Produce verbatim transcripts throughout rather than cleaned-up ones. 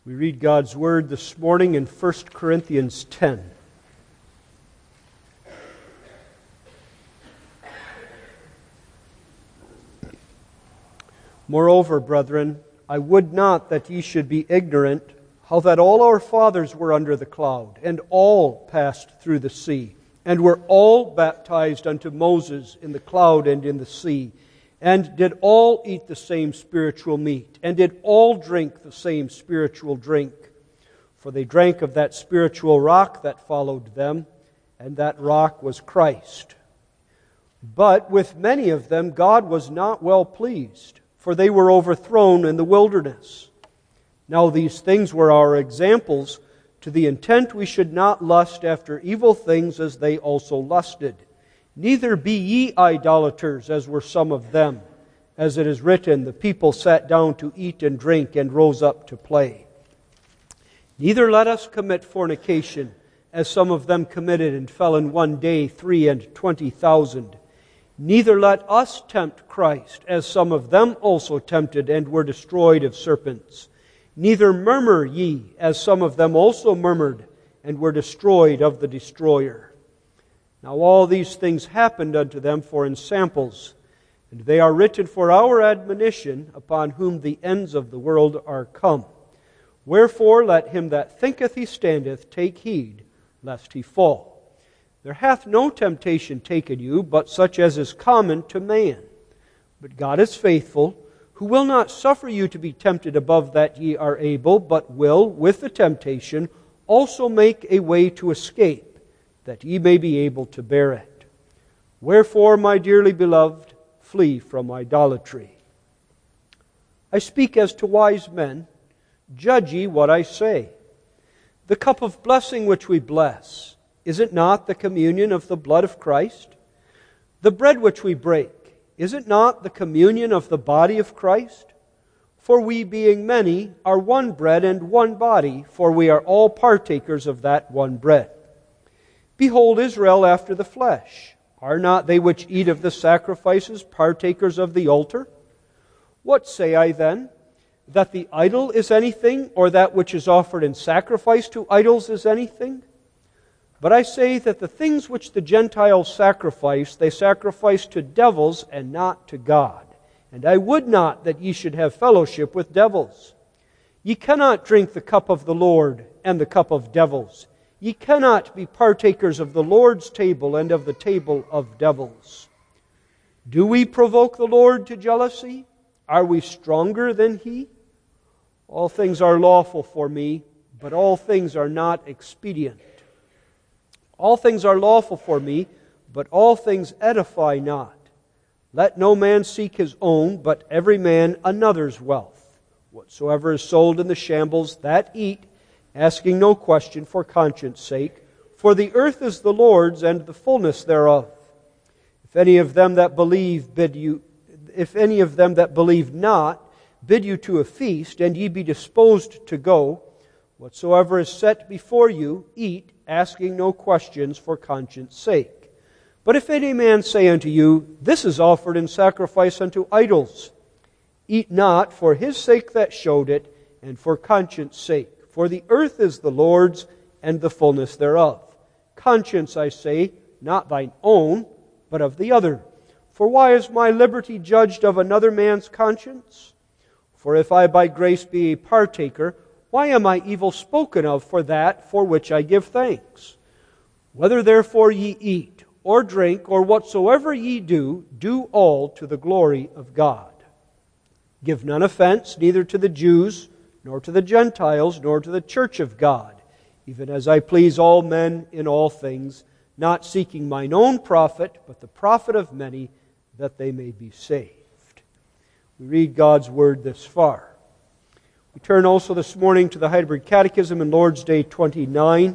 We read God's Word this morning in First Corinthians ten. Moreover, brethren, I would not that ye should be ignorant how that all our fathers were under the cloud, and all passed through the sea, and were all baptized unto Moses in the cloud and in the sea, and did all eat the same spiritual meat, and did all drink the same spiritual drink. For they drank of that spiritual rock that followed them, and that rock was Christ. But with many of them God was not well pleased, for they were overthrown in the wilderness. Now these things were our examples, to the intent we should not lust after evil things as they also lusted. Neither be ye idolaters, as were some of them. As it is written, the people sat down to eat and drink, and rose up to play. Neither let us commit fornication, as some of them committed, and fell in one day three and twenty thousand. Neither let us tempt Christ, as some of them also tempted, and were destroyed of serpents. Neither murmur ye, as some of them also murmured, and were destroyed of the destroyer. Now all these things happened unto them for ensamples, and they are written for our admonition, upon whom the ends of the world are come. Wherefore let him that thinketh he standeth take heed, lest he fall. There hath no temptation taken you, but such as is common to man. But God is faithful, who will not suffer you to be tempted above that ye are able, but will, with the temptation, also make a way to escape, that ye may be able to bear it. Wherefore, my dearly beloved, flee from idolatry. I speak as to wise men. Judge ye what I say. The cup of blessing which we bless, is it not the communion of the blood of Christ? The bread which we break, is it not the communion of the body of Christ? For we, being many, are one bread and one body, for we are all partakers of that one bread. Behold Israel after the flesh. Are not they which eat of the sacrifices partakers of the altar? What say I then? That the idol is anything, or that which is offered in sacrifice to idols is anything? But I say that the things which the Gentiles sacrifice, they sacrifice to devils and not to God. And I would not that ye should have fellowship with devils. Ye cannot drink the cup of the Lord and the cup of devils. Ye cannot be partakers of the Lord's table and of the table of devils. Do we provoke the Lord to jealousy? Are we stronger than He? All things are lawful for me, but all things are not expedient. All things are lawful for me, but all things edify not. Let no man seek his own, but every man another's wealth. Whatsoever is sold in the shambles, that eat, asking no question for conscience sake, for the earth is the Lord's and the fullness thereof. If any of them that believe bid you, if any of them that believe not bid you to a feast, and ye be disposed to go, whatsoever is set before you, eat, asking no questions for conscience sake. But if any man say unto you, This is offered in sacrifice unto idols, eat not for his sake that showed it, and for conscience sake. For the earth is the Lord's, and the fullness thereof. Conscience, I say, not thine own, but of the other. For why is my liberty judged of another man's conscience? For if I by grace be a partaker, why am I evil spoken of for that for which I give thanks? Whether therefore ye eat, or drink, or whatsoever ye do, do all to the glory of God. Give none offense, neither to the Jews, nor to the Gentiles, nor to the church of God, even as I please all men in all things, not seeking mine own profit, but the profit of many, that they may be saved. We read God's Word this far. We turn also this morning to the Heidelberg Catechism in Lord's Day twenty-nine.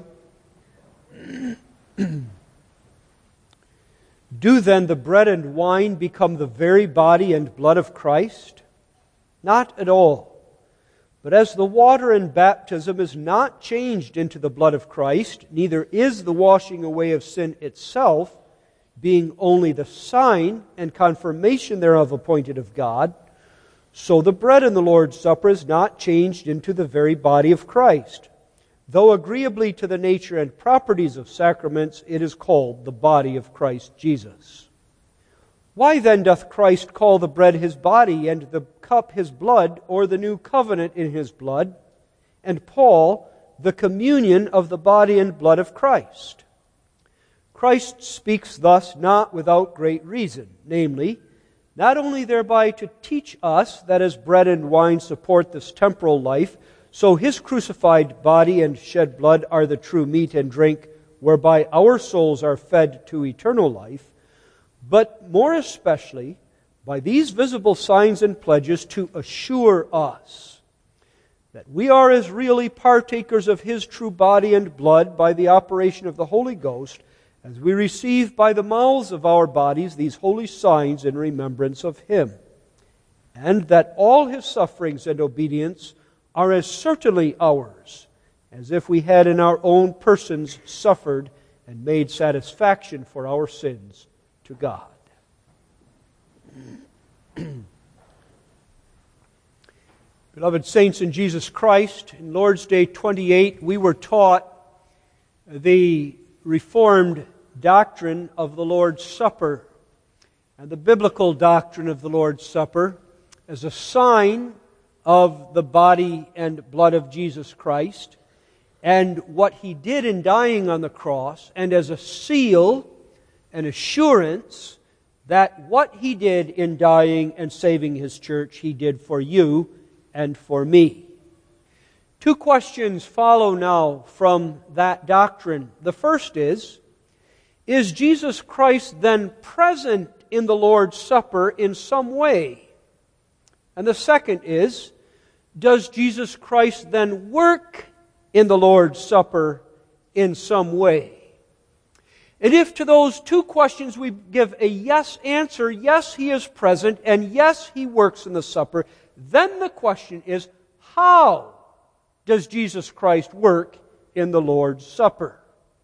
Do then the bread and wine become the very body and blood of Christ? Not at all. But as the water in baptism is not changed into the blood of Christ, neither is the washing away of sin itself, being only the sign and confirmation thereof appointed of God, So the bread in the Lord's Supper is not changed into the very body of Christ. Though agreeably to the nature and properties of sacraments, it is called the body of Christ Jesus. Why then doth Christ call the bread His body, and the cup His blood, or the new covenant in His blood, and Paul the communion of the body and blood of Christ? Christ speaks thus not without great reason, namely, not only thereby to teach us that as bread and wine support this temporal life, so His crucified body and shed blood are the true meat and drink, whereby our souls are fed to eternal life, but more especially by these visible signs and pledges to assure us that we are as really partakers of His true body and blood by the operation of the Holy Ghost, as we receive by the mouths of our bodies these holy signs in remembrance of Him, and that all His sufferings and obedience are as certainly ours, as if we had in our own persons suffered and made satisfaction for our sins to God. Beloved saints in Jesus Christ, in Lord's Day twenty-eight, we were taught the Reformed doctrine of the Lord's Supper and the biblical doctrine of the Lord's Supper as a sign of the body and blood of Jesus Christ and what He did in dying on the cross, and as a seal, an assurance that what He did in dying and saving His church, He did for you and for me. Two questions follow now from that doctrine. The first is, is Jesus Christ then present in the Lord's Supper in some way? And the second is, does Jesus Christ then work in the Lord's Supper in some way? And if to those two questions we give a yes answer, yes, He is present, and yes, He works in the supper, then the question is, how does Jesus Christ work in the Lord's Supper?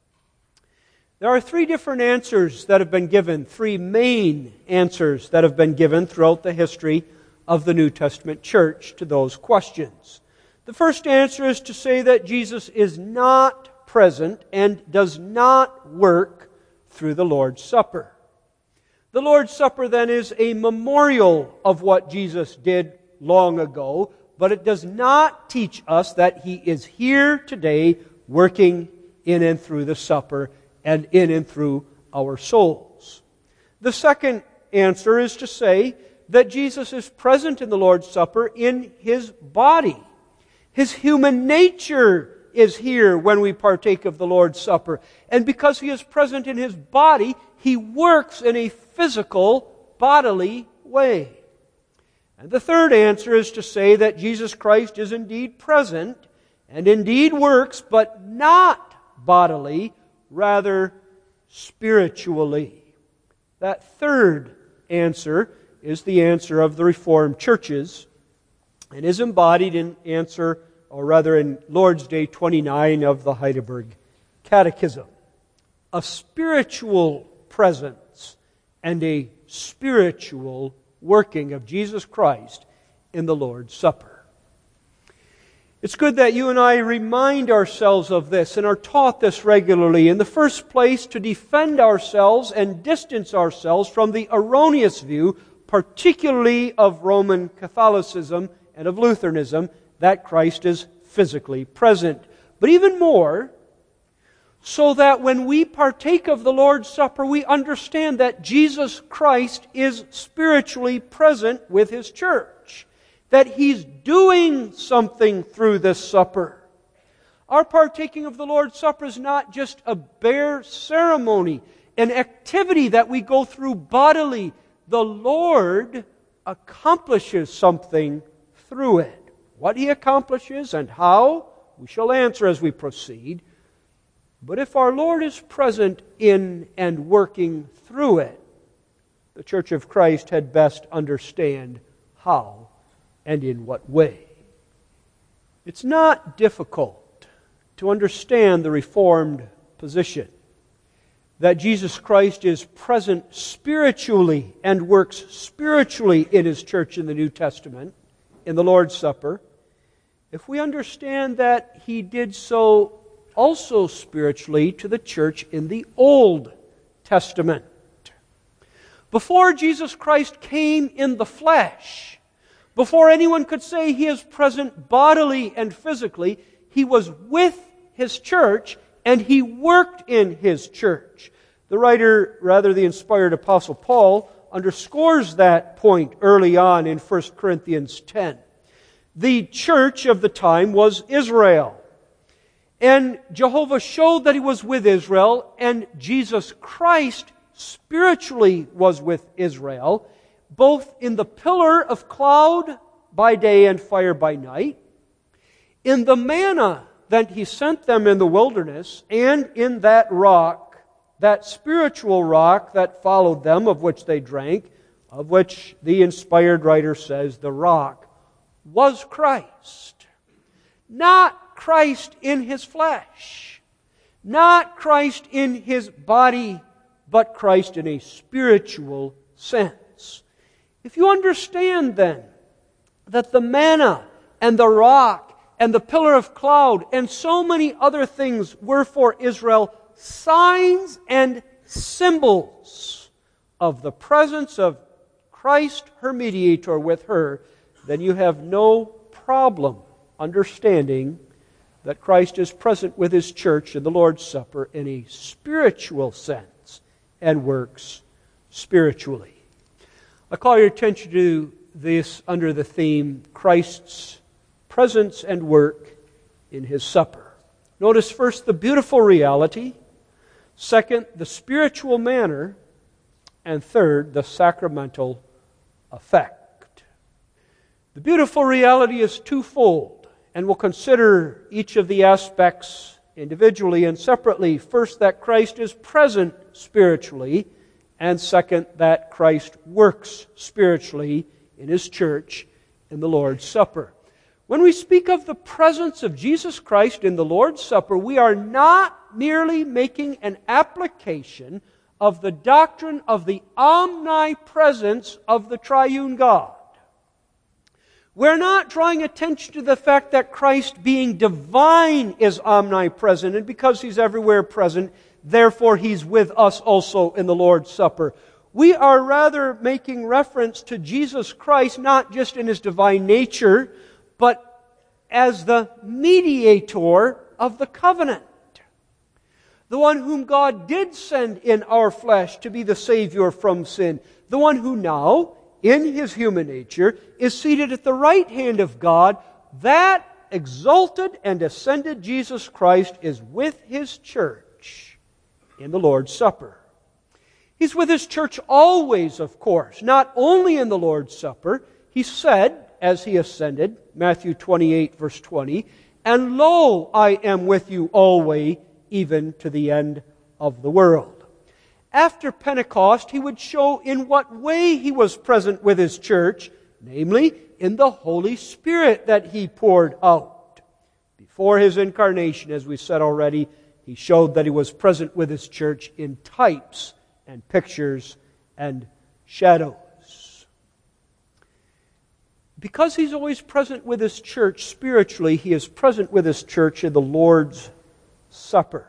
There are three different answers that have been given, three main answers that have been given throughout the history of the New Testament church to those questions. The first answer is to say that Jesus is not present and does not work through the Lord's Supper. The Lord's Supper then is a memorial of what Jesus did long ago, but it does not teach us that He is here today working in and through the supper and in and through our souls. The second answer is to say that Jesus is present in the Lord's Supper in His body. His human nature is here when we partake of the Lord's Supper. And because He is present in His body, He works in a physical, bodily way. And the third answer is to say that Jesus Christ is indeed present and indeed works, but not bodily, rather spiritually. That third answer is the answer of the Reformed churches and is embodied in answer, or rather in Lord's Day twenty-nine of the Heidelberg Catechism. A spiritual presence and a spiritual working of Jesus Christ in the Lord's Supper. It's good that you and I remind ourselves of this and are taught this regularly. In the first place, to defend ourselves and distance ourselves from the erroneous view, particularly of Roman Catholicism and of Lutheranism, that Christ is physically present. But even more, so that when we partake of the Lord's Supper, we understand that Jesus Christ is spiritually present with His church. That He's doing something through this supper. Our partaking of the Lord's Supper is not just a bare ceremony, an activity that we go through bodily. The Lord accomplishes something through it. What He accomplishes and how, we shall answer as we proceed. But if our Lord is present in and working through it, the Church of Christ had best understand how and in what way. It's not difficult to understand the Reformed position that Jesus Christ is present spiritually and works spiritually in His church in the New Testament, in the Lord's Supper if we understand that He did so also spiritually to the church in the Old Testament. Before Jesus Christ came in the flesh, before anyone could say He is present bodily and physically, He was with His church and He worked in His church. The writer, rather the inspired Apostle Paul, underscores that point early on in First Corinthians ten. The church of the time was Israel. And Jehovah showed that He was with Israel, and Jesus Christ spiritually was with Israel, both in the pillar of cloud by day and fire by night, in the manna that He sent them in the wilderness, and in that rock, that spiritual rock that followed them, of which they drank, of which the inspired writer says the rock was Christ. Not Christ in His flesh, not Christ in His body, but Christ in a spiritual sense. If you understand then that the manna and the rock and the pillar of cloud and so many other things were for Israel signs and symbols of the presence of Christ, her mediator, with her, then you have no problem understanding that Christ is present with His church in the Lord's Supper in a spiritual sense and works spiritually. I call your attention to this under the theme, Christ's presence and work in His supper. Notice first the beautiful reality, second, the spiritual manner, and third, the sacramental effect. The beautiful reality is twofold, and we'll consider each of the aspects individually and separately. First, that Christ is present spiritually, and second, that Christ works spiritually in His church in the Lord's Supper. When we speak of the presence of Jesus Christ in the Lord's Supper, we are not merely making an application of the doctrine of the omnipresence of the triune God. We're not drawing attention to the fact that Christ, being divine, is omnipresent, and because He's everywhere present, therefore He's with us also in the Lord's Supper. We are rather making reference to Jesus Christ, not just in His divine nature, but as the mediator of the covenant. The one whom God did send in our flesh to be the Savior from sin. The one who now, in His human nature, is seated at the right hand of God. That exalted and ascended Jesus Christ is with His church in the Lord's Supper. He's with His church always, of course, not only in the Lord's Supper. He said, as He ascended, Matthew twenty-eight, verse twenty, "And lo, I am with you always, even to the end of the world." After Pentecost, He would show in what way He was present with His church, namely, in the Holy Spirit that He poured out. Before His incarnation, as we said already, He showed that He was present with His church in types and pictures and shadows. Because He's always present with His church spiritually, He is present with His church in the Lord's Supper.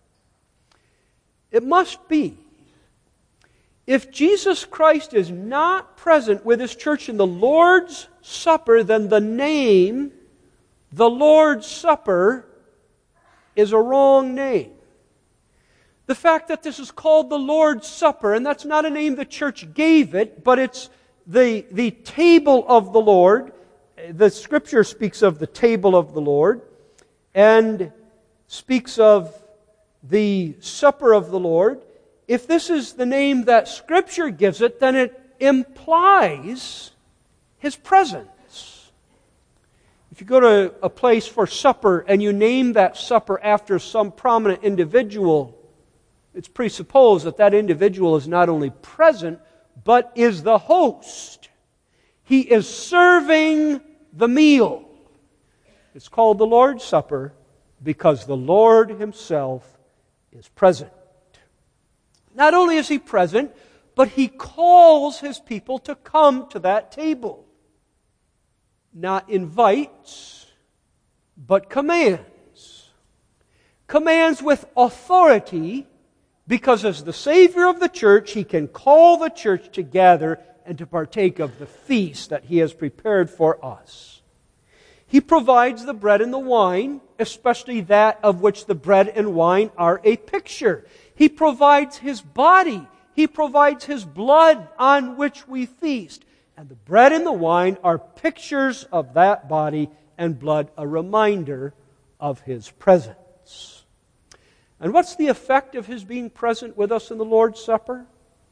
It must be. If Jesus Christ is not present with His church in the Lord's Supper, then the name, the Lord's Supper, is a wrong name. The fact that this is called the Lord's Supper, and that's not a name the church gave it, but it's the, the table of the Lord. The Scripture speaks of the table of the Lord, and speaks of the supper of the Lord. If this is the name that Scripture gives it, then it implies His presence. If you go to a place for supper and you name that supper after some prominent individual, it's presupposed that that individual is not only present, but is the host. He is serving the meal. It's called the Lord's Supper because the Lord Himself is present. Not only is He present, but He calls His people to come to that table. not invites, but commands. Commands with authority, because as the Savior of the church, He can call the church to gather and to partake of the feast that He has prepared for us. He provides the bread and the wine, especially that of which the bread and wine are a picture. He provides His body. He provides His blood on which we feast. And the bread and the wine are pictures of that body and blood, a reminder of His presence. And what's the effect of His being present with us in the Lord's Supper?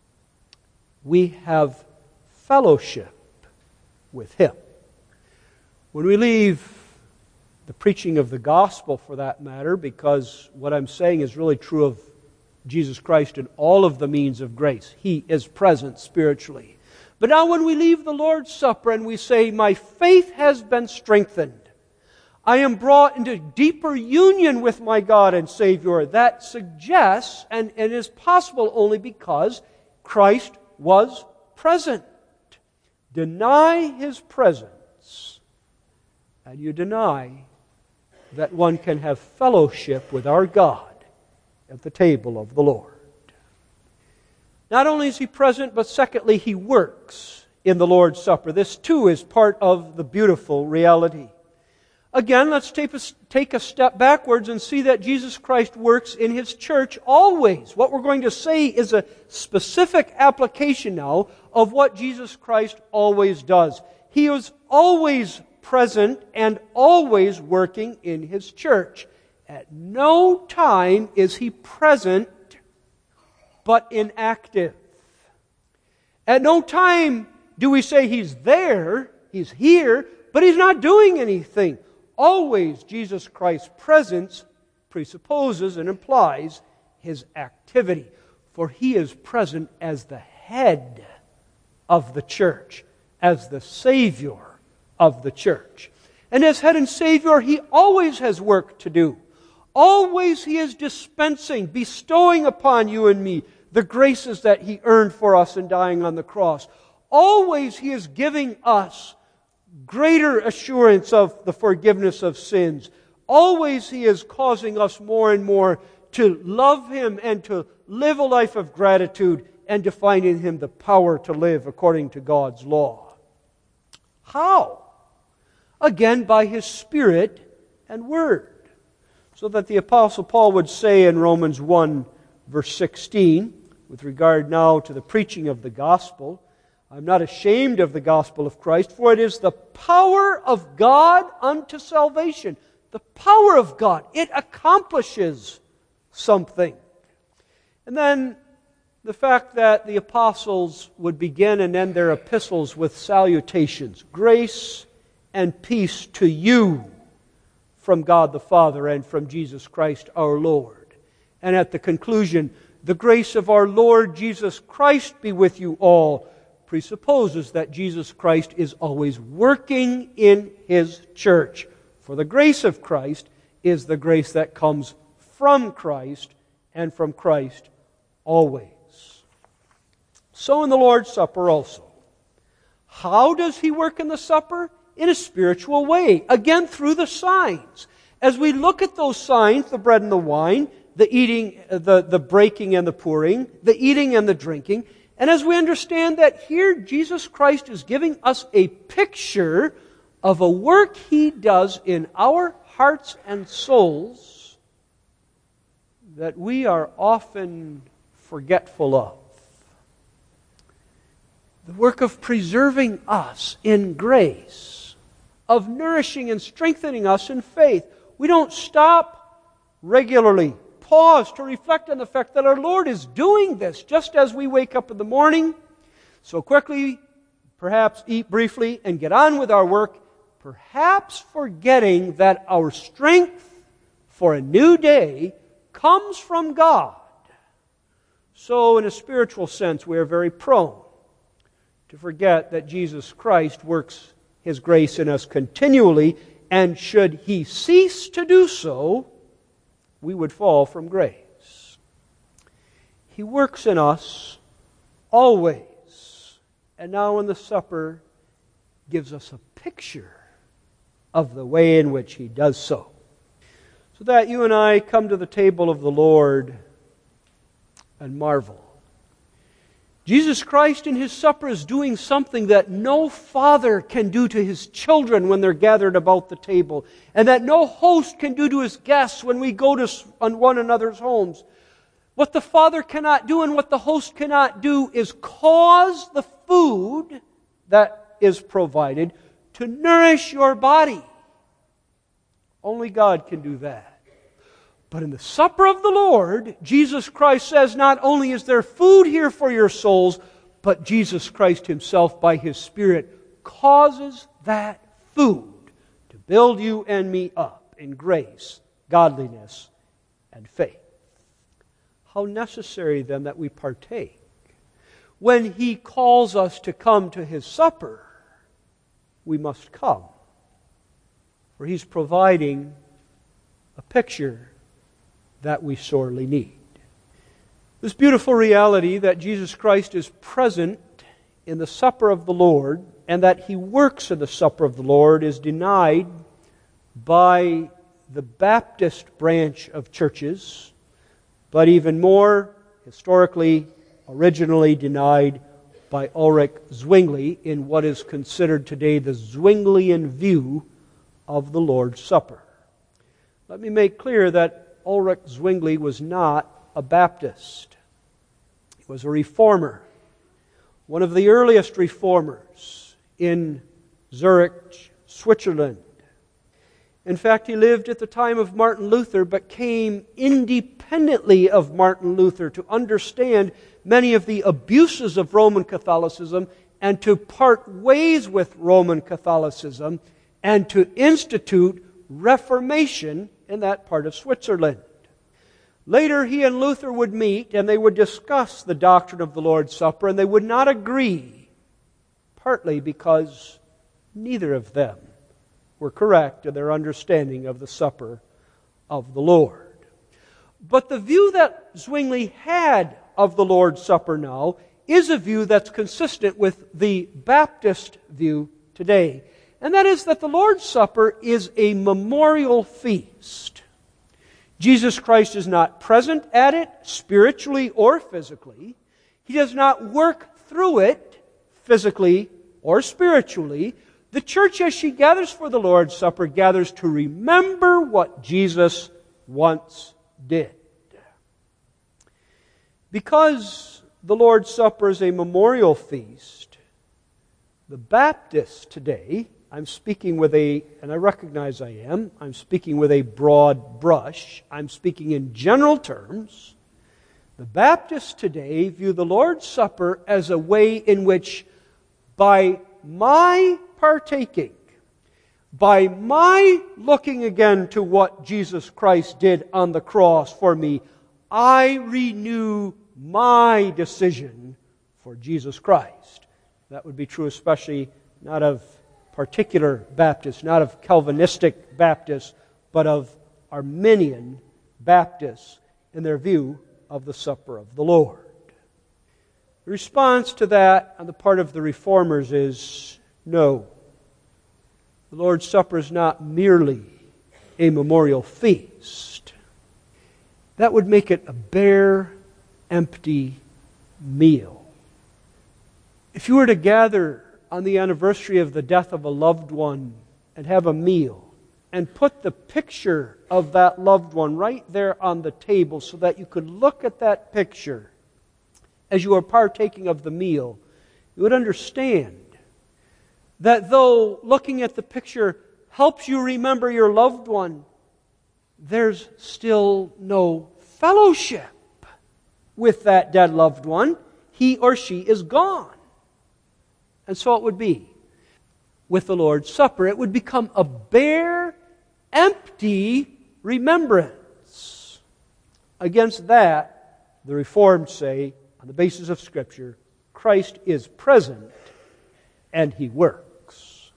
We have fellowship with Him. When we leave the preaching of the gospel, for that matter, because what I'm saying is really true of Jesus Christ in all of the means of grace. He is present spiritually. But now when we leave the Lord's Supper and we say, my faith has been strengthened, I am brought into deeper union with my God and Savior, that suggests, and, and is possible only because Christ was present. Deny His presence, and you deny that one can have fellowship with our God at the table of the Lord. Not only is He present, but secondly, He works in the Lord's Supper. This too is part of the beautiful reality. Again, let's take a, take a step backwards and see that Jesus Christ works in His church always. What we're going to say is a specific application now of what Jesus Christ always does. He is always present and always working in His church. At no time is He present but inactive. At no time do we say He's there, He's here, but He's not doing anything. Always Jesus Christ's presence presupposes and implies His activity, for He is present as the head of the church, as the Savior of the church. And as head and Savior, He always has work to do. Always He is dispensing, bestowing upon you and me the graces that He earned for us in dying on the cross. Always He is giving us greater assurance of the forgiveness of sins. Always He is causing us more and more to love Him and to live a life of gratitude and to find in Him the power to live according to God's law. How? Again, by His Spirit and Word. So that the Apostle Paul would say in Romans one, verse sixteen, with regard now to the preaching of the gospel, I'm not ashamed of the gospel of Christ, for it is the power of God unto salvation. The power of God. It accomplishes something. And then the fact that the apostles would begin and end their epistles with salutations. Grace and peace to you from God the Father and from Jesus Christ our Lord. And at the conclusion, the grace of our Lord Jesus Christ be with you all, presupposes that Jesus Christ is always working in His church. For the grace of Christ is the grace that comes from Christ and from Christ always. So in the Lord's Supper also. How does He work in the supper? In a spiritual way. Again, through the signs. As we look at those signs, the bread and the wine, the eating, the, the breaking and the pouring, the eating and the drinking, and as we understand that here Jesus Christ is giving us a picture of a work He does in our hearts and souls that we are often forgetful of. The work of preserving us in grace, of nourishing and strengthening us in faith. We don't stop regularly, pause to reflect on the fact that our Lord is doing this just as we wake up in the morning, so quickly, perhaps eat briefly and get on with our work, perhaps forgetting that our strength for a new day comes from God. So in a spiritual sense, we are very prone to forget that Jesus Christ works His grace in us continually, and should He cease to do so, we would fall from grace. He works in us always, and now in the supper gives us a picture of the way in which He does so. So that you and I come to the table of the Lord and marvel. Jesus Christ in His supper is doing something that no father can do to his children when they're gathered about the table, and that no host can do to his guests when we go to one another's homes. What the Father cannot do and what the host cannot do is cause the food that is provided to nourish your body. Only God can do that. But in the supper of the Lord, Jesus Christ says not only is there food here for your souls, but Jesus Christ Himself by His Spirit causes that food to build you and me up in grace, godliness, and faith. How necessary then that we partake. When He calls us to come to His supper, we must come. For He's providing a picture that we sorely need. This beautiful reality that Jesus Christ is present in the supper of the Lord and that He works in the supper of the Lord is denied by the Baptist branch of churches, but even more historically, originally denied by Ulrich Zwingli in what is considered today the Zwinglian view of the Lord's Supper. Let me make clear that Ulrich Zwingli was not a Baptist. He was a reformer, one of the earliest reformers in Zurich, Switzerland. In fact, he lived at the time of Martin Luther, but came independently of Martin Luther to understand many of the abuses of Roman Catholicism and to part ways with Roman Catholicism and to institute Reformation in that part of Switzerland. Later, he and Luther would meet and they would discuss the doctrine of the Lord's Supper, and they would not agree, partly because neither of them were correct in their understanding of the supper of the Lord. But the view that Zwingli had of the Lord's Supper now is a view that's consistent with the Baptist view today. And that is that the Lord's Supper is a memorial feast. Jesus Christ is not present at it spiritually or physically. He does not work through it physically or spiritually. The church, as she gathers for the Lord's Supper, gathers to remember what Jesus once did. Because the Lord's Supper is a memorial feast, the Baptists today, I'm speaking with a, and I recognize I am, I'm speaking with a broad brush, I'm speaking in general terms. The Baptists today view the Lord's Supper as a way in which, by my partaking, by my looking again to what Jesus Christ did on the cross for me, I renew my decision for Jesus Christ. That would be true especially not of particular Baptists, not of Calvinistic Baptists, but of Arminian Baptists in their view of the supper of the Lord. The response to that on the part of the Reformers is no. The Lord's Supper is not merely a memorial feast. That would make it a bare, empty meal. If you were to gather on the anniversary of the death of a loved one and have a meal and put the picture of that loved one right there on the table so that you could look at that picture as you are partaking of the meal, you would understand that though looking at the picture helps you remember your loved one, there's still no fellowship with that dead loved one. He or she is gone. And so it would be with the Lord's Supper. It would become a bare, empty remembrance. Against that, the Reformed say, on the basis of Scripture, Christ is present and He works.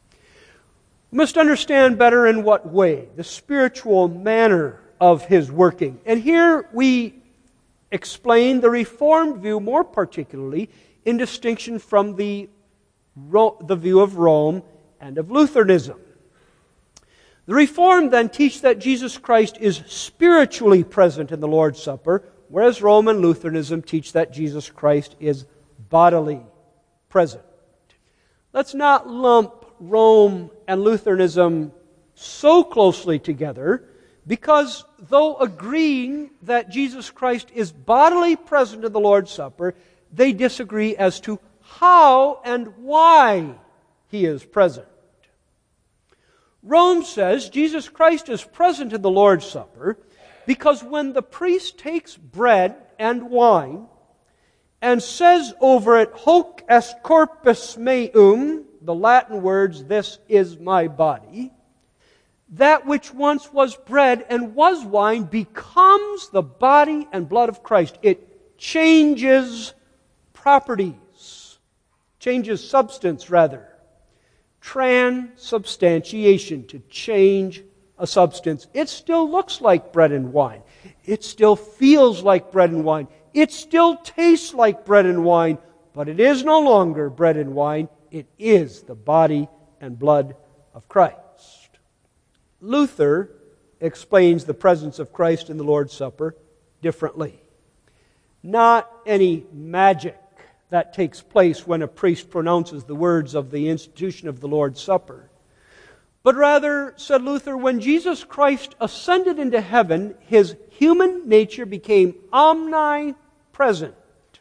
We must understand better in what way, the spiritual manner of His working. And here we explain the Reformed view more particularly in distinction from the, the view of Rome and of Lutheranism. The Reformed then teach that Jesus Christ is spiritually present in the Lord's Supper, whereas Rome and Lutheranism teach that Jesus Christ is bodily present. Let's not lump Rome and Lutheranism so closely together, because though agreeing that Jesus Christ is bodily present in the Lord's Supper, they disagree as to how and why He is present. Rome says Jesus Christ is present in the Lord's Supper because when the priest takes bread and wine and says over it, "Hoc est corpus meum," the Latin words, "This is my body," that which once was bread and was wine becomes the body and blood of Christ. It changes properties, changes substance rather. Transubstantiation, to change a substance. It still looks like bread and wine. It still feels like bread and wine. It still tastes like bread and wine, but it is no longer bread and wine. It is the body and blood of Christ. Luther explains the presence of Christ in the Lord's Supper differently. Not any magic that takes place when a priest pronounces the words of the institution of the Lord's Supper. But rather, said Luther, when Jesus Christ ascended into heaven, His human nature became omnipresent.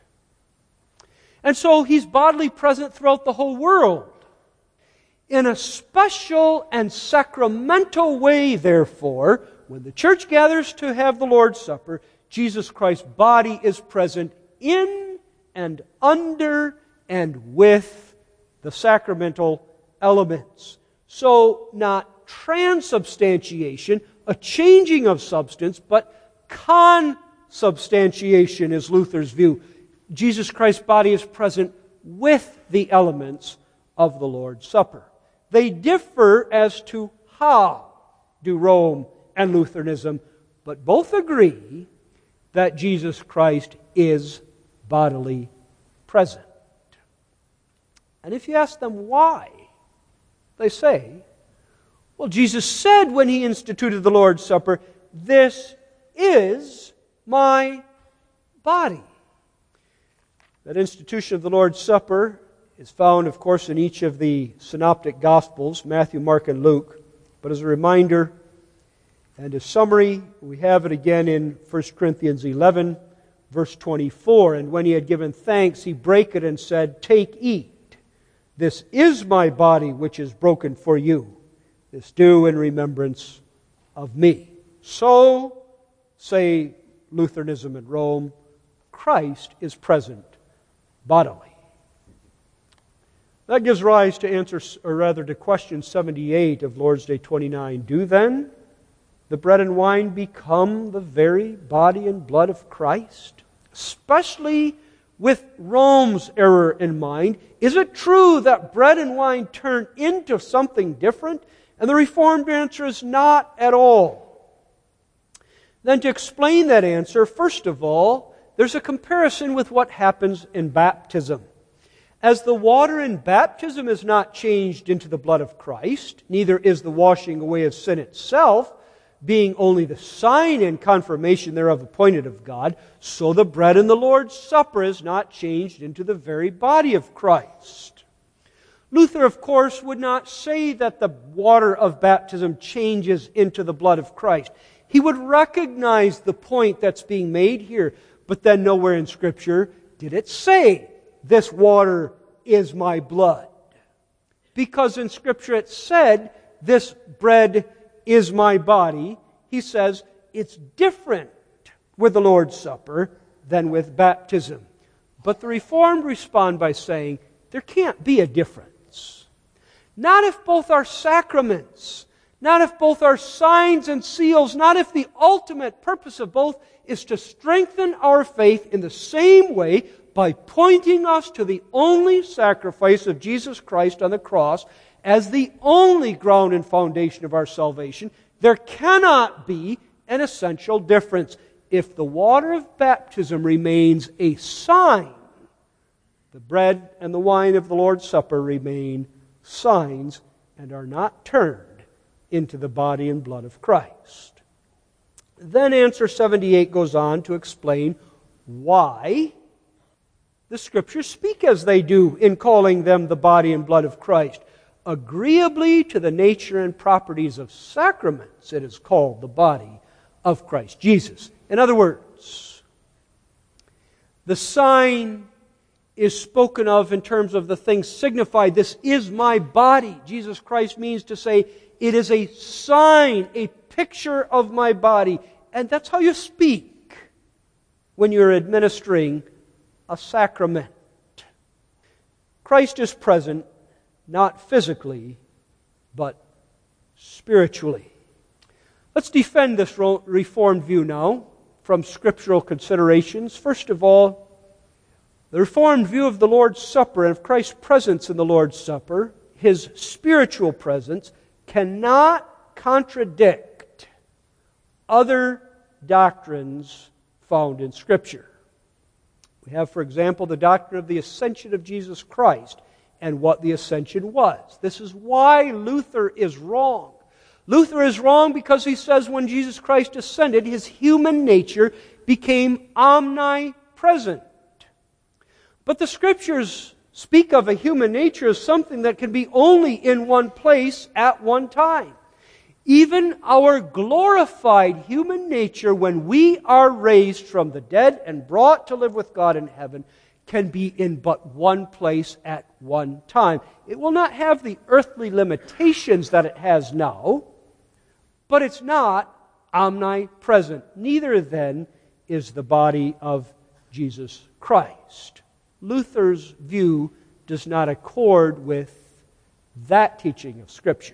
And so He's bodily present throughout the whole world. In a special and sacramental way, therefore, when the church gathers to have the Lord's Supper, Jesus Christ's body is present in and under and with the sacramental elements. So, not transubstantiation, a changing of substance, but consubstantiation is Luther's view. Jesus Christ's body is present with the elements of the Lord's Supper. They differ as to how do Rome and Lutheranism, but both agree that Jesus Christ is bodily present. And if you ask them why, they say, well, Jesus said when He instituted the Lord's Supper, "This is my body." That institution of the Lord's Supper is found, of course, in each of the synoptic Gospels, Matthew, Mark, and Luke. But as a reminder and a summary, we have it again in First Corinthians eleven, verse twenty-four. "And when He had given thanks, He brake it and said, 'Take, eat. This is my body, which is broken for you. This do in remembrance of me.'" So, say Lutheranism and Rome, Christ is present bodily. That gives rise to answer, or rather to question seventy-eight of Lord's Day twenty-nine. Do then the bread and wine become the very body and blood of Christ? Especially with Rome's error in mind, is it true that bread and wine turn into something different? And the Reformed answer is not at all. Then to explain that answer, first of all, there's a comparison with what happens in baptism. As the water in baptism is not changed into the blood of Christ, neither is the washing away of sin itself, being only the sign and confirmation thereof appointed of God, so the bread in the Lord's Supper is not changed into the very body of Christ. Luther, of course, would not say that the water of baptism changes into the blood of Christ. He would recognize the point that's being made here, but then nowhere in Scripture did it say, "This water is my blood." Because in Scripture it said, "This bread is my body." He says it's different with the Lord's Supper than with baptism. But the Reformed respond by saying, there can't be a difference. Not if both are sacraments, not if both are signs and seals, not if the ultimate purpose of both is to strengthen our faith in the same way by pointing us to the only sacrifice of Jesus Christ on the cross as the only ground and foundation of our salvation. There cannot be an essential difference. If the water of baptism remains a sign, the bread and the wine of the Lord's Supper remain signs and are not turned into the body and blood of Christ. Then answer seventy-eight goes on to explain why the Scriptures speak as they do in calling them the body and blood of Christ. Agreeably to the nature and properties of sacraments, it is called the body of Christ Jesus. In other words, the sign is spoken of in terms of the things signified. This is my body. Jesus Christ means to say, it is a sign, a picture of my body. And that's how you speak when you're administering a sacrament. Christ is present, not physically, but spiritually. Let's defend this Reformed view now from scriptural considerations. First of all, the Reformed view of the Lord's Supper and of Christ's presence in the Lord's Supper, His spiritual presence, cannot contradict other doctrines found in Scripture. We have, for example, the doctrine of the ascension of Jesus Christ and what the ascension was. This is why Luther is wrong. Luther is wrong because he says when Jesus Christ ascended, His human nature became omnipresent. But the Scriptures speak of a human nature as something that can be only in one place at one time. Even our glorified human nature, when we are raised from the dead and brought to live with God in heaven, can be in but one place at one time. It will not have the earthly limitations that it has now, but it's not omnipresent. Neither then is the body of Jesus Christ. Luther's view does not accord with that teaching of Scripture.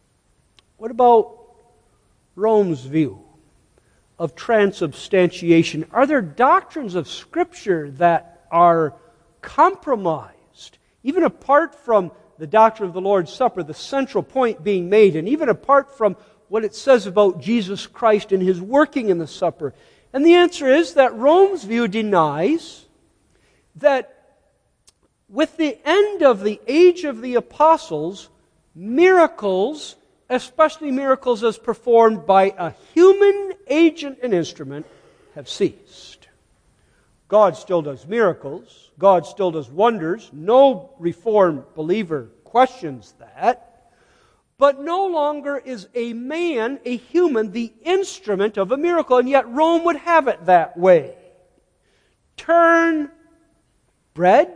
What about Rome's view of transubstantiation? Are there doctrines of Scripture that are compromised, even apart from the doctrine of the Lord's Supper, the central point being made, and even apart from what it says about Jesus Christ and His working in the supper? And the answer is that Rome's view denies that with the end of the age of the apostles, miracles, especially miracles as performed by a human agent and instrument, have ceased. God still does miracles. God still does wonders. No Reformed believer questions that. But no longer is a man, a human, the instrument of a miracle. And yet Rome would have it that way. Turn bread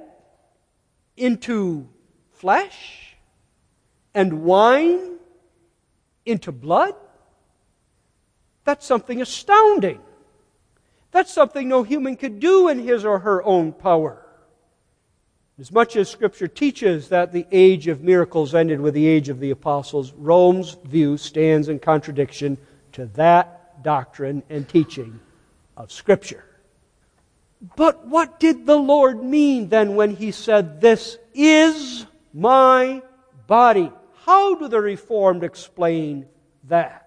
into flesh and wine into blood? That's something astounding. That's something no human could do in his or her own power. As much as Scripture teaches that the age of miracles ended with the age of the apostles, Rome's view stands in contradiction to that doctrine and teaching of Scripture. But what did the Lord mean then when He said, "This is my body"? How do the Reformed explain that?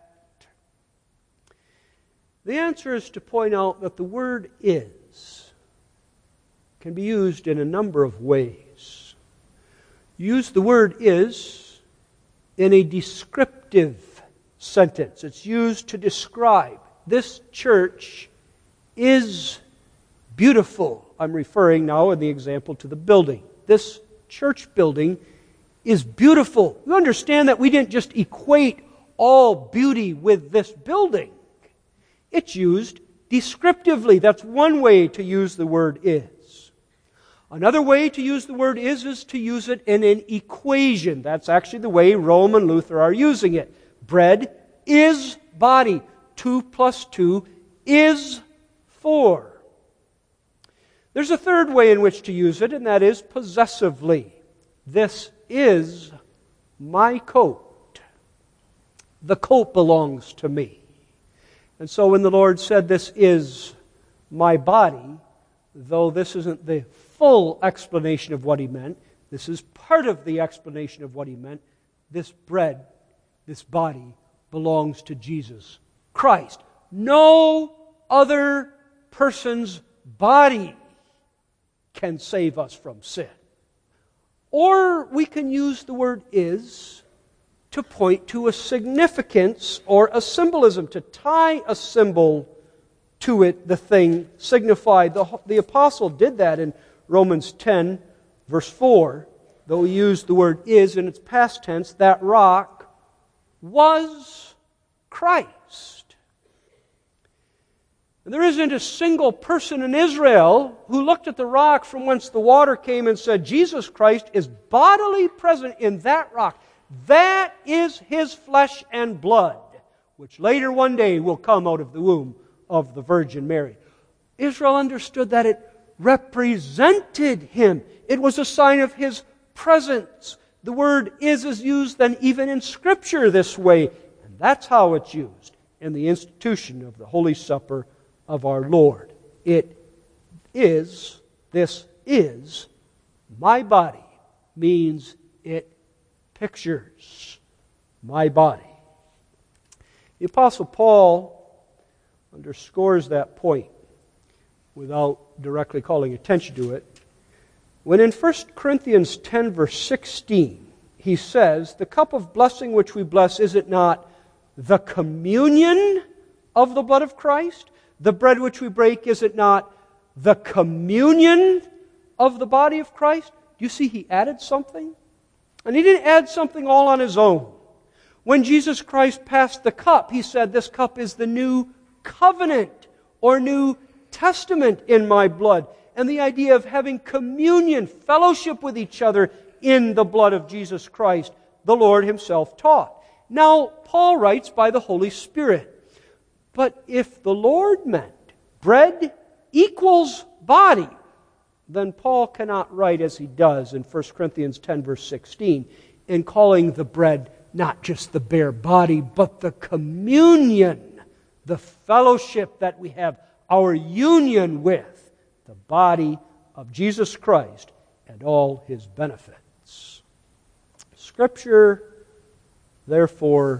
The answer is to point out that the word "is" can be used in a number of ways. Use the word "is" in a descriptive sentence. It's used to describe. This church is beautiful. I'm referring now in the example to the building. This church building is beautiful. You understand that we didn't just equate all beauty with this building. It's used descriptively. That's one way to use the word "is." Another way to use the word "is" is to use it in an equation. That's actually the way Rome and Luther are using it. Bread is body. Two plus two is four. There's a third way in which to use it, and that is possessively. This is my coat. The coat belongs to me. And so when the Lord said, "This is my body," though this isn't the full explanation of what He meant, this is part of the explanation of what He meant. This bread, this body, belongs to Jesus Christ. No other person's body can save us from sin. Or we can use the word "is" to point to a significance or a symbolism, to tie a symbol to it, the thing signified. The, the apostle did that in Romans ten, verse four. Though he used the word is in its past tense, that rock was Christ. And there isn't a single person in Israel who looked at the rock from whence the water came and said, Jesus Christ is bodily present in that rock. That is His flesh and blood, which later one day will come out of the womb of the Virgin Mary. Israel understood that it represented Him. It was a sign of His presence. The word is is used then even in Scripture this way. And that's how it's used in the institution of the Holy Supper of our Lord. It is, this is, my body means it pictures my body. The Apostle Paul underscores that point without directly calling attention to it when in First Corinthians ten, verse sixteen, he says, the cup of blessing which we bless, is it not the communion of the blood of Christ? The bread which we break, is it not the communion of the body of Christ? Do you see he added something? And he didn't add something all on his own. When Jesus Christ passed the cup, he said, this cup is the new covenant or new testament in my blood. And the idea of having communion, fellowship with each other in the blood of Jesus Christ, the Lord Himself taught. Now, Paul writes by the Holy Spirit. But if the Lord meant bread equals body, then Paul cannot write as he does in First Corinthians ten, verse sixteen, in calling the bread not just the bare body, but the communion, the fellowship that we have, our union with the body of Jesus Christ and all His benefits. Scripture, therefore,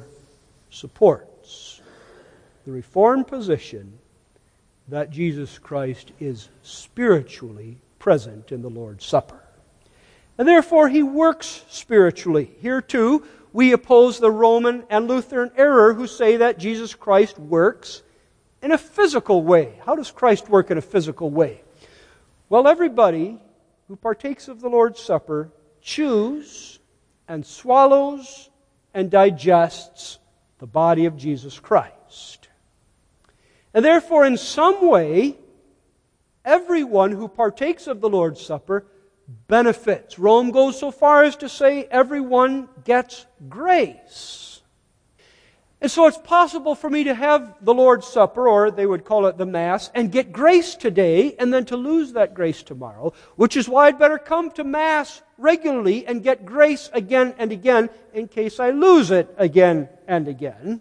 supports the Reformed position that Jesus Christ is spiritually present in the Lord's Supper. And therefore He works spiritually. Here too, we oppose the Roman and Lutheran error who say that Jesus Christ works in a physical way. How does Christ work in a physical way? Well, everybody who partakes of the Lord's Supper chews and swallows and digests the body of Jesus Christ. And therefore, in some way, everyone who partakes of the Lord's Supper benefits. Rome goes so far as to say everyone gets grace. And so it's possible for me to have the Lord's Supper, or they would call it the Mass, and get grace today and then to lose that grace tomorrow, which is why I'd better come to Mass regularly and get grace again and again in case I lose it again and again.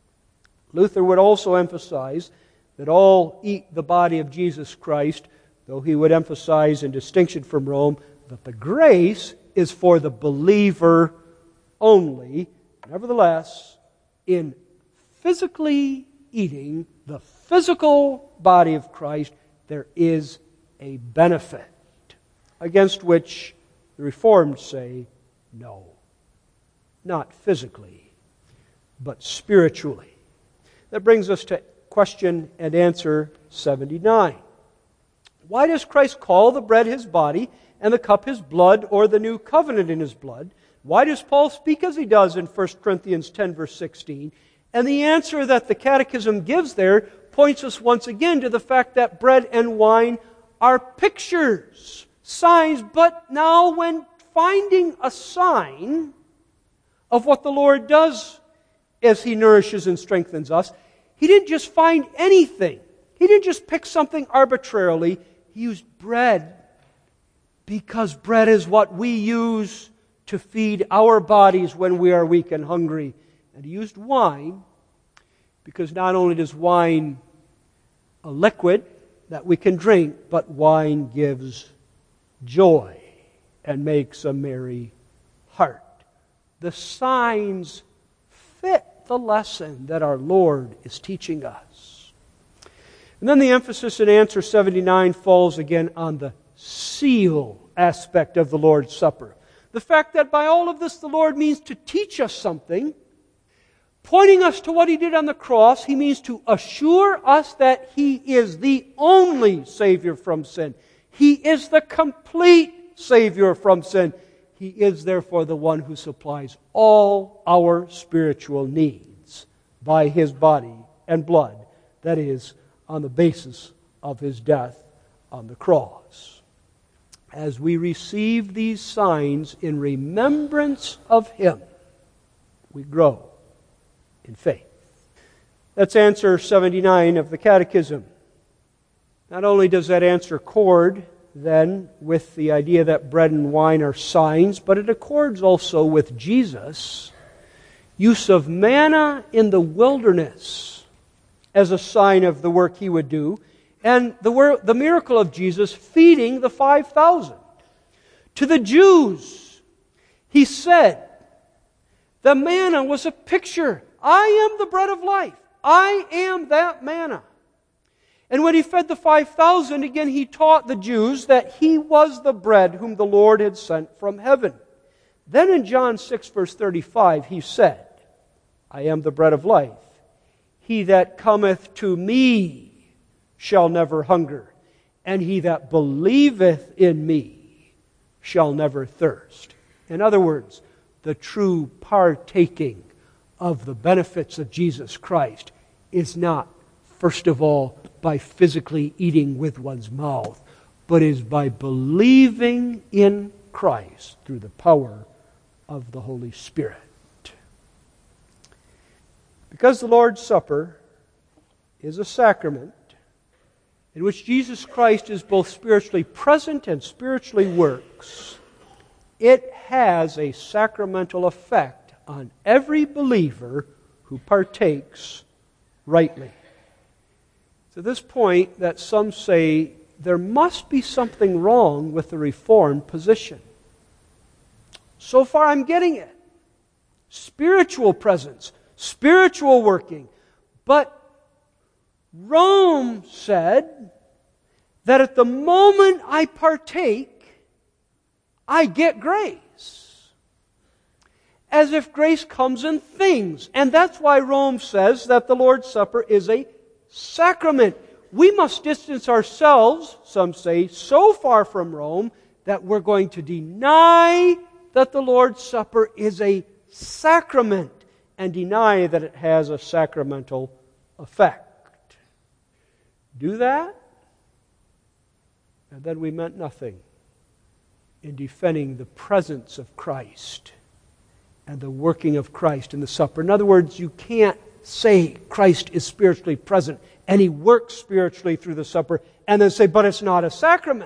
Luther would also emphasize that all eat the body of Jesus Christ, though he would emphasize in distinction from Rome that the grace is for the believer only. Nevertheless, in physically eating the physical body of Christ, there is a benefit, against which the Reformed say, no, not physically, but spiritually. That brings us to question and answer seventy-nine. Why does Christ call the bread His body and the cup His blood, or the new covenant in His blood? Why does Paul speak as he does in First Corinthians ten, verse sixteen? And the answer that the Catechism gives there points us once again to the fact that bread and wine are pictures, signs. But now when finding a sign of what the Lord does as He nourishes and strengthens us, He didn't just find anything. He didn't just pick something arbitrarily. He used bread because bread is what we use to feed our bodies when we are weak and hungry. And He used wine because not only does wine a liquid that we can drink, but wine gives joy and makes a merry heart. The signs fit the lesson that our Lord is teaching us. And then the emphasis in answer seventy-nine falls again on the seal aspect of the Lord's Supper. The fact that by all of this the Lord means to teach us something, pointing us to what He did on the cross. He means to assure us that He is the only Savior from sin. He is the complete Savior from sin. He is therefore the one who supplies all our spiritual needs by His body and blood, that is, on the basis of His death on the cross. As we receive these signs in remembrance of Him, we grow in faith. That's answer seventy-nine of the Catechism. Not only does that answer accord then with the idea that bread and wine are signs, but it accords also with Jesus' use of manna in the wilderness as a sign of the work He would do, and the, wor- the miracle of Jesus feeding the five thousand. To the Jews, He said, the manna was a picture. I am the bread of life. I am that manna. And when He fed the five thousand, again He taught the Jews that He was the bread whom the Lord had sent from heaven. Then in John six, verse thirty-five, He said, I am the bread of life. He that cometh to me shall never hunger, and he that believeth in me shall never thirst. In other words, the true partaking of the benefits of Jesus Christ is not, first of all, by physically eating with one's mouth, but is by believing in Christ through the power of the Holy Spirit. Because the Lord's Supper is a sacrament in which Jesus Christ is both spiritually present and spiritually works, it has a sacramental effect on every believer who partakes rightly. To this point that some say there must be something wrong with the Reformed position. So far I'm getting it. Spiritual presence, spiritual working. But Rome said that at the moment I partake, I get grace. As if grace comes in things. And that's why Rome says that the Lord's Supper is a sacrament. We must distance ourselves, some say, so far from Rome that we're going to deny that the Lord's Supper is a sacrament and deny that it has a sacramental effect. Do that, and then we meant nothing in defending the presence of Christ and the working of Christ in the supper. In other words, you can't say Christ is spiritually present and He works spiritually through the supper and then say, but it's not a sacrament.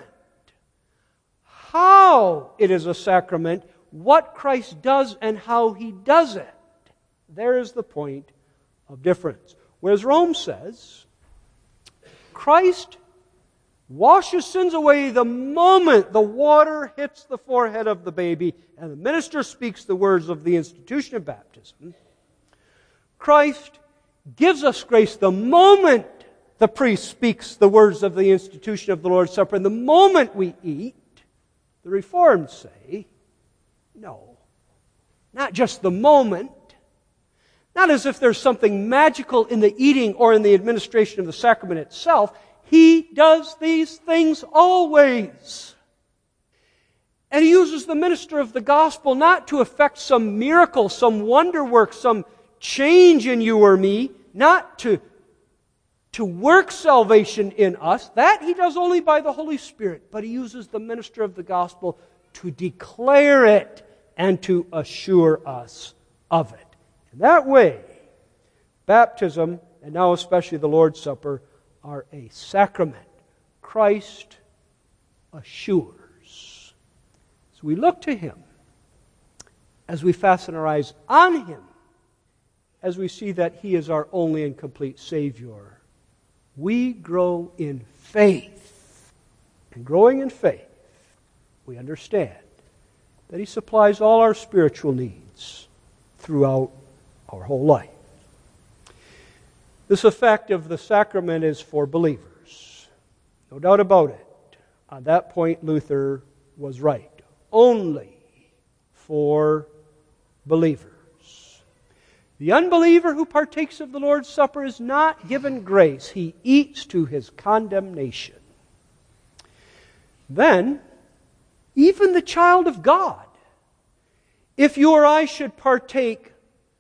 How it is a sacrament, what Christ does and how He does it, there is the point of difference. Whereas Rome says, Christ washes sins away the moment the water hits the forehead of the baby and the minister speaks the words of the institution of baptism. Christ gives us grace the moment the priest speaks the words of the institution of the Lord's Supper, and the moment we eat. The Reformed say, no, not just the moment, not as if there's something magical in the eating or in the administration of the sacrament itself. He does these things always. And He uses the minister of the gospel not to effect some miracle, some wonder work, some change in you or me, not to, to work salvation in us. That He does only by the Holy Spirit. But He uses the minister of the gospel to declare it and to assure us of it. In that way, baptism, and now especially the Lord's Supper, are a sacrament. Christ assures. So we look to Him as we fasten our eyes on Him, as we see that He is our only and complete Savior. We grow in faith. And growing in faith, we understand that He supplies all our spiritual needs throughout our whole life. This effect of the sacrament is for believers. No doubt about it. On that point, Luther was right. Only for believers. The unbeliever who partakes of the Lord's Supper is not given grace. He eats to his condemnation. Then, even the child of God, if you or I should partake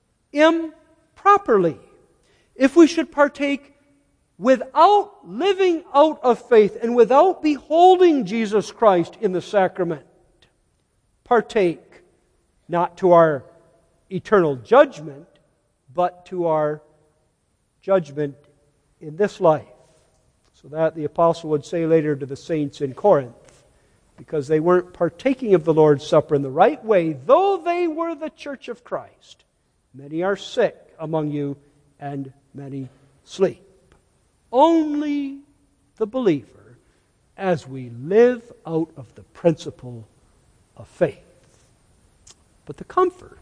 improperly, if we should partake without living out of faith and without beholding Jesus Christ in the sacrament, partake not to our eternal judgment, but to our judgment in this life. So that the apostle would say later to the saints in Corinth, because they weren't partaking of the Lord's Supper in the right way, though they were the church of Christ. Many are sick among you, and many sleep. Only the believer, as we live out of the principle of faith. But the comfort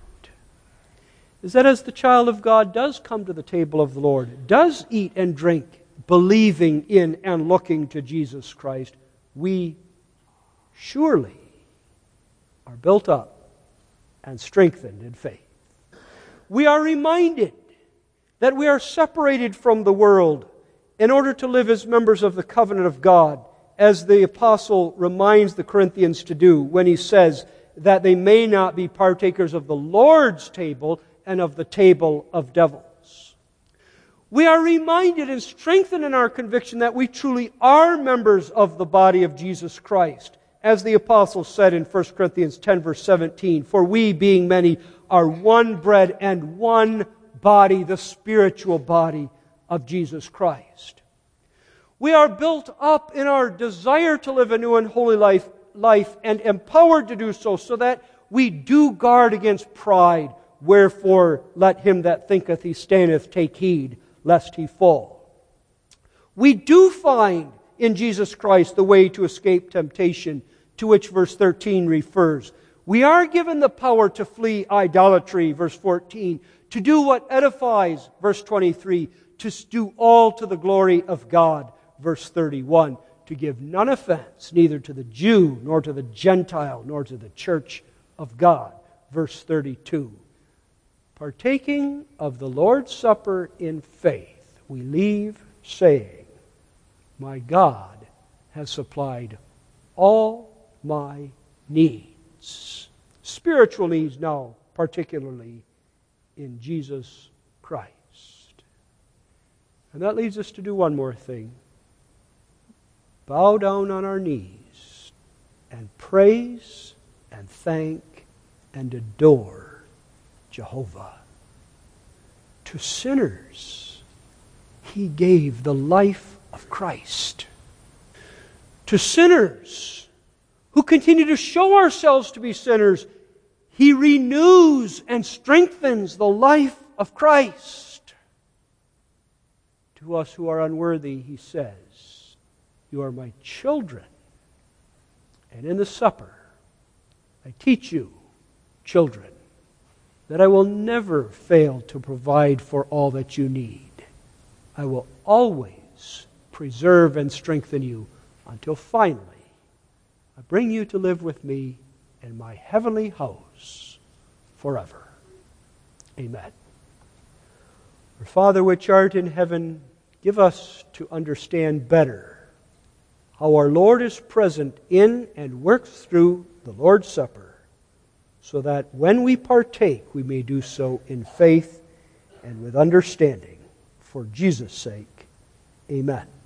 is that as the child of God does come to the table of the Lord, does eat and drink, believing in and looking to Jesus Christ, we surely are built up and strengthened in faith. We are reminded that we are separated from the world in order to live as members of the covenant of God, as the apostle reminds the Corinthians to do when he says that they may not be partakers of the Lord's table and of the table of devils. We are reminded and strengthened in our conviction that we truly are members of the body of Jesus Christ. As the apostle said in First Corinthians ten, verse seventeen, "For we, being many, are one bread and one body, the spiritual body of Jesus Christ." We are built up in our desire to live a new and holy life, life and empowered to do so, so that we do guard against pride. Wherefore, let him that thinketh he standeth take heed, lest he fall. We do find in Jesus Christ the way to escape temptation, to which verse thirteen refers. We are given the power to flee idolatry, verse fourteen, to do what edifies, verse twenty-three, to do all to the glory of God, verse thirty-one, to give none offense, neither to the Jew, nor to the Gentile, nor to the church of God, verse thirty-two. Partaking of the Lord's Supper in faith, we leave saying, "My God has supplied all my needs." Spiritual needs now, particularly in Jesus Christ. And that leads us to do one more thing. Bow down on our knees and praise and thank and adore Jehovah. To sinners, He gave the life of Christ. To sinners who continue to show ourselves to be sinners, He renews and strengthens the life of Christ. To us who are unworthy, He says, "You are my children." And in the supper, I teach you, children, that I will never fail to provide for all that you need. I will always preserve and strengthen you until finally I bring you to live with me in my heavenly house forever. Amen. Our Father which art in heaven, give us to understand better how our Lord is present in and works through the Lord's Supper, so that when we partake, we may do so in faith and with understanding. For Jesus' sake, amen.